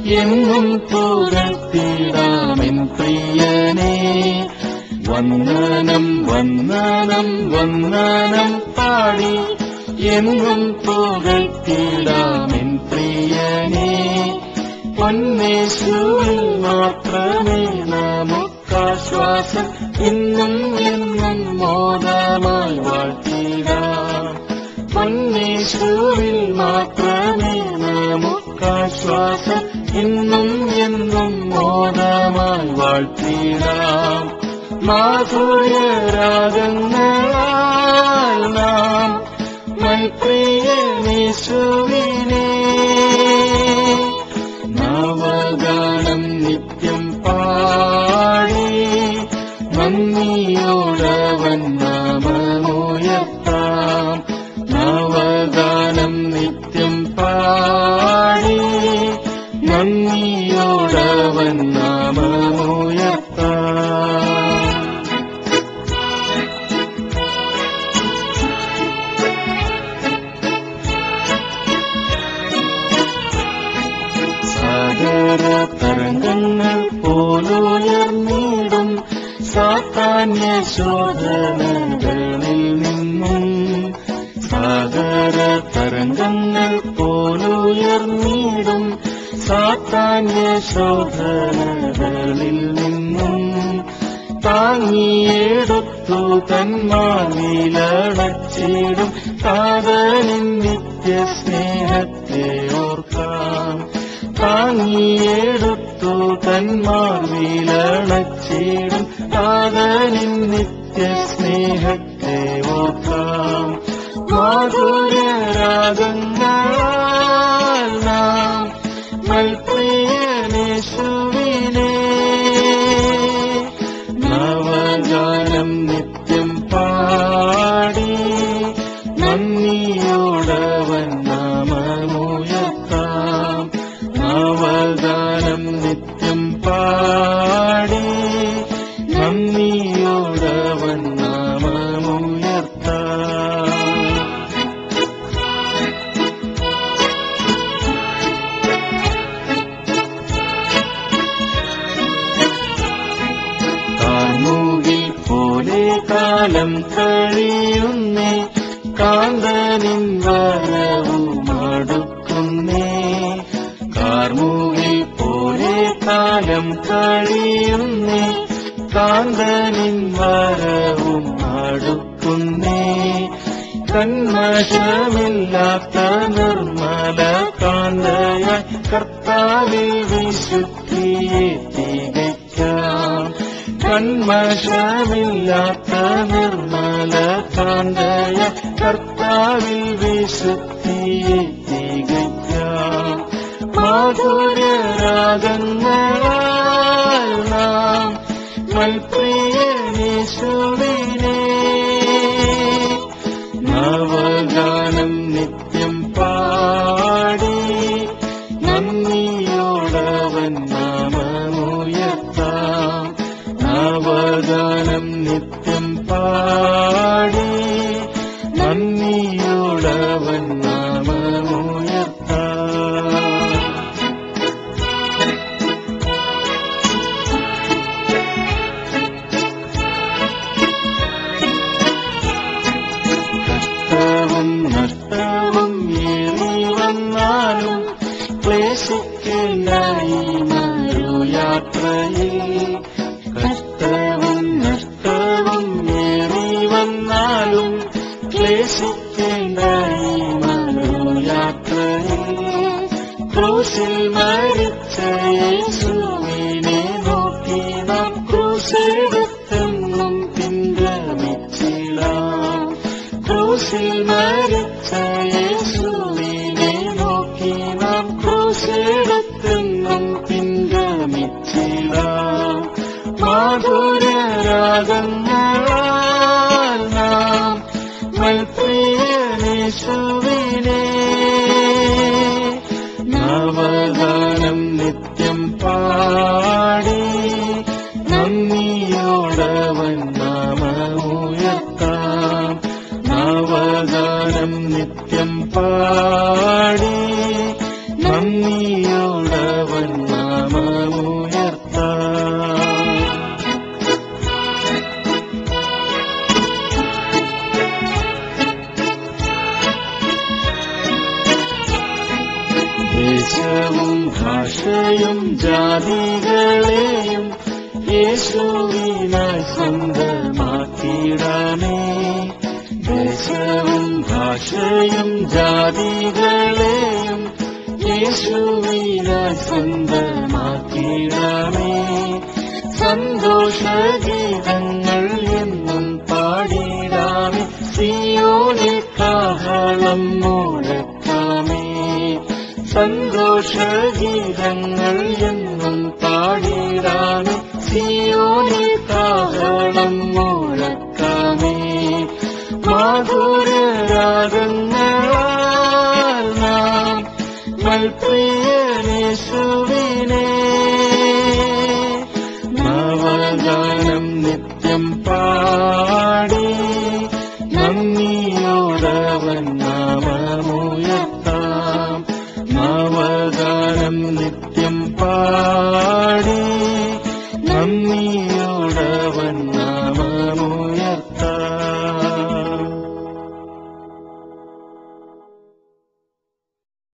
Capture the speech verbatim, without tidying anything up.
എന്നും പുകഴ്ത്തിടാമെൻ പ്രിയനേ. വന്ദനം വന്ദനം വന്ദനം പാടി എന്നും പുകഴ്ത്തിടാമെൻ പ്രിയനേ. പൊന്നേശുവിൽ മാത്രമേ നമുക്കാശ്വാസം, ഇന്നും എന്നും മോദമായി വാഴ്ത്തിടാം. പൊന്നേശുവിൽ മാത്രമേ നമുക്കാശ്വാസം, ഇന്നും എന്നും മോദമായി വാഴ്ത്തിടാം. മാധുര്യരാഗങ്ങളാൽ നാം മൽപ്രിയനേശുവിനെ നവഗാനം നിത്യം പാടി നന്ദിയോടവൻ നാമമുയർത്താം. നവഗാനം നിത്യം പാടി നന്ദിയോടവൻ നാമമുയർത്താം. തരംഗങ്ങൾ പോലുയർന്നിടും സാത്താന്യ ശോധനകളിൽ നിന്നും, സാഗര തരംഗങ്ങൾ പോലുയർന്നിടും സാത്താന്യ ശോധനകളിൽ നിന്നും താങ്ങിയെടുത്തു തന്മാനിലടച്ചിടും താതനിൻ നിത്യസ്നേഹത്തെ ഓർക്കാം. താങ്ങിയെടുത്തു തന്മാർവിലണച്ചിടും താതനിൻ നിത്യസ്നേഹത്തെ ഓർക്കാം. മാധുര്യരാഗങ്ങളാൽ നാം മൽപ്രിയനേശുവിനെ നവഗാനം നിത്യം പാടി നന്ദിയോടവൻ നാമമുയർത്താം. നവഗാനം നിത്യം പാടി നന്ദിയോടവൻ നാമമുയർത്താം. കാർമുകിൽ പോലെ കാലം കഴിയുന്നേ, കാന്തനിൻ വരവുമടുക്കുന്നേ. കാർമുകിൽ പോലെ കാലം കഴിയുന്നേ, കാന്തനിൻ വരവും അടുക്കുന്നേ. കന്മഷമില്ലാത്ത നിർമ്മല കാന്തയായി കർത്താവിൽ വിശുദ്ധിയെ തികയ്ക്കാം. കന്മഷമില്ലാത്ത നിർമ്മല കാന്തയായി കർത്താവിൽ വിശുദ്ധിയെ തികയ്ക്കാം. മാധുര്യരാഗങ്ങളാൽ നാം മൽപ്രിയനേശുവിനെ നവഗാനം നിത്യം പാടി നന്ദിയോടവൻ നാമമുയർത്താം. നവഗാനം നിത്യം പാടി നന്ദിയോടവൻ നാമമുയർത്താം. കഷ്ടവും നഷ്ടവും ഏറി വന്നാലും ക്ലേശിക്കേണ്ട ഈ മരുയാത്രയിൽ, കഷ്ടവും നഷ്ടവും ഏറി വന്നാലും ക്ലേശിക്കേണ്ട ഈ മരുയാത്രയിൽ, ക്രൂശിൽ മരിച്ച യേശുവിനെ നോക്കി നാം ക്രൂശെടുത്തെന്നും പിൻഗമിച്ചിടാം. ക്രൂശിൽ മരിച്ച യേശുവിനെ നോക്കി നാം ക്രൂശെടുത്തെന്നും പിൻഗമിച്ചിടാം. മാധുര്യരാഗങ്ങളാൽ നാം മൽപ്രിയനേശുവിനെ നവഗാനം നിത്യം പാടി നന്ദിയോടവൻ നാമമുയർത്താം. നവഗാനം നിത്യം പാടി നന്ദി ശക്തിയോടവൻ നാമമുയർത്താം. ദേശവും ഭാഷയും ജാതികളെയും യേശുവിനായി സ്വന്തമാക്കിയിടാമേ. ദേശവും ഭാഷയും ജാതികളെയും യേശുവിനായി സ്വന്തമാക്കിയിടാമേ. സന്തോഷഗീതങ്ങൾ എന്നും പാടിടാമേ. സിയോനിൽ കാഹളം മുഴക്കാമേ. സന്തോഷഗീതങ്ങൾ എന്നും പാടിടാമേ. സിയോനിൽ കാഹളം മുഴക്കാമേ. മാധുര്യരാഗങ്ങളാൽ നാം മൽപ്രിയനേശുവിനെ നവഗാനം നിത്യം പാ